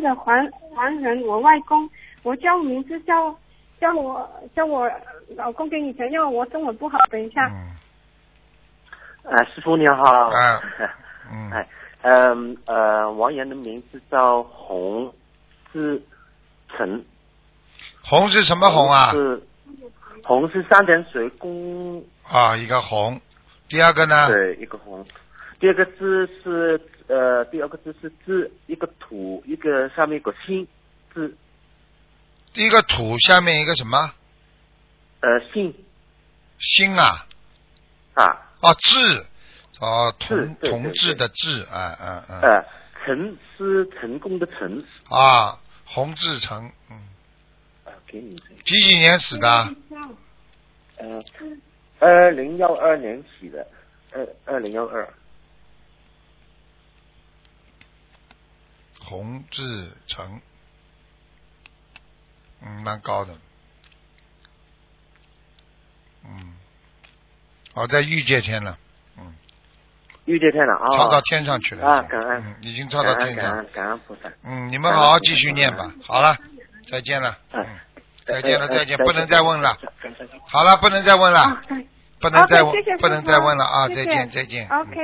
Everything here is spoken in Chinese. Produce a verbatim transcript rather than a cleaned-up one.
的黄黄人，我外公，我叫名字叫叫我叫我老公给你讲，因为我中文不好，等一下。 嗯。 啊，师傅你好。 啊。嗯。 哎，嗯呃，王岩的名字叫洪志成。 洪是什么洪啊？ 是洪是三点水公。 啊，一个洪。第二个呢？ 对，一个洪。第二个字是呃，第二个字是字，一个土，一个下面一个心字。 第一个土下面一个什么？ 呃，心。 心啊。 啊。 哦，志。哦，同对对对同志的志，啊啊啊。 呃，成是成功的成。 啊，洪志成，嗯。 啊，给你。 几几年死的？ 呃，二零幺二年起的，二二零幺二。 洪志成，嗯，蛮高的，嗯，哦，在御界天了，嗯。 御界天了啊。 超到天上去了。 啊，感恩。 嗯，已经超到天上。 感恩感恩菩萨。 嗯，你们好好继续念吧。好了，再见了。嗯。再见了，再见，不能再问了。好了，不能再问了。不能再问，不能再问了啊！再见，再见。 OK。